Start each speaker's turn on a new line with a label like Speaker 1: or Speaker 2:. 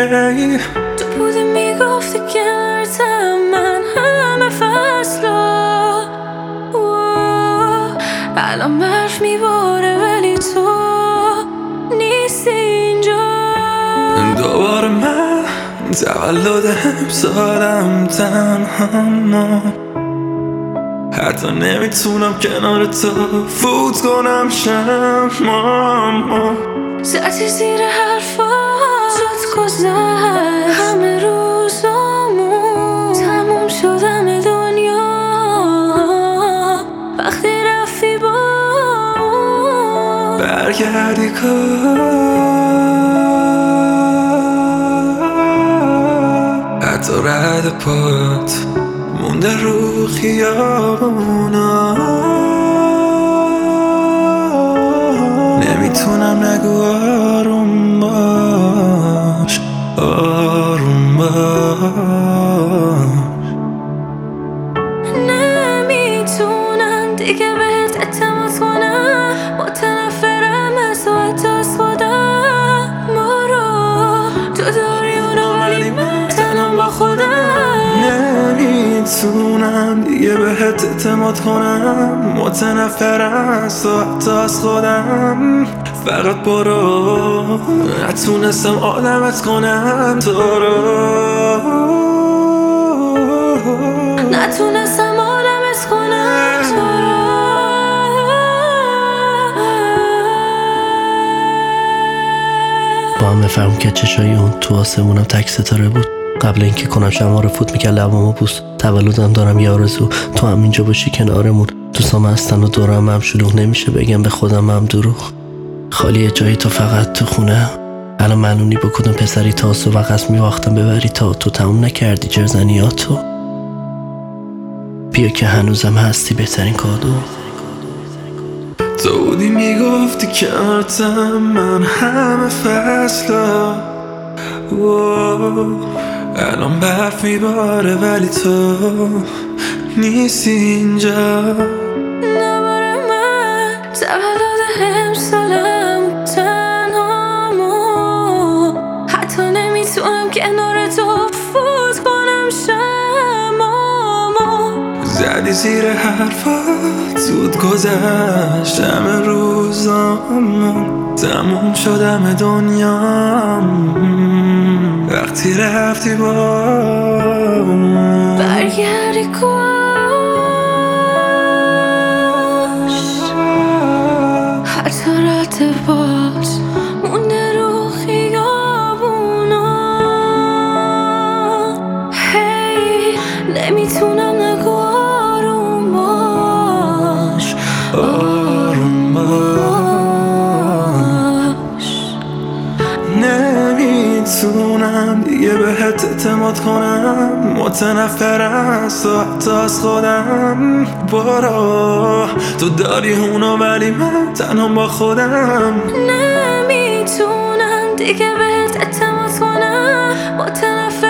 Speaker 1: تو بودی میگفتی کنارتم من همه فصلا، الان برف میباره ولی تو نیستی اینجا.
Speaker 2: دوباره من تولد امسالم تنها، حتی نمیتونم کنار تو فوت کنم شمام.
Speaker 1: زدی زیر حرفات زود گذشت همه روزامون، تموم شدم دنیا وقتی رفتی با
Speaker 2: برگردی کار، حتی رد پات مونده رو خیابونا. نمیتونم نگو آروم باش، آروم باش.
Speaker 1: نمیتونم دیگه بهت اعتماد کنم، متنفرم از تو حتی از خودم. برو تو داری اونو ولی من تنم با خودم.
Speaker 2: نمیتونم دیگه بهت اعتماد کنم، متنفرم از تو حتی از خودم. فقط برو، نتونستم آدمت کنم تو رو،
Speaker 1: نتونستم آدمت کنم تو رو.
Speaker 3: با هم بفرم که چشای اون تو آسمونم تک ستاره بود. قبل اینکه کنم شمع رو فوت میکرد لبامو بوس. تولدم دارم یه آرزو، تو هم اینجا باشی کنارمون. دوستام هستن و دورم هم شلوغ، نمیشه بگم به خودم هم دروغ. خالیه جایی تو فقط تو خونه، الان معلوم نی با کدوم پسری تاسو و قسم میواختم ببری تا تو تموم نکردی جرزنیاتو. بیا که هنوزم هستی بهترین کادو.
Speaker 2: تو بودی میگفتی کنارتم من همه فصلا، الان برف میباره ولی تو نیستی اینجا.
Speaker 1: دوباره من تولد امسالم تنهامو، حتی نمیتونم کنار تو فوت کنم شمامو.
Speaker 2: زدی زیر حرفات زود گذشت همه روزامون، تموم شدم دنیام وقتی رفتی با
Speaker 1: برگردی کاش، حتی رد باز مونده رو خیابونا. هی نمیتونم نگو آروم باش،
Speaker 2: آروم باش. نمیتونم دیگه بهت اعتماد کنم، متنفرم از تو حتی از خودم. برو تو داری اونو ولی من تنها با خودم.
Speaker 1: نمیتونم دیگه بهت اعتماد کنم، متنفرم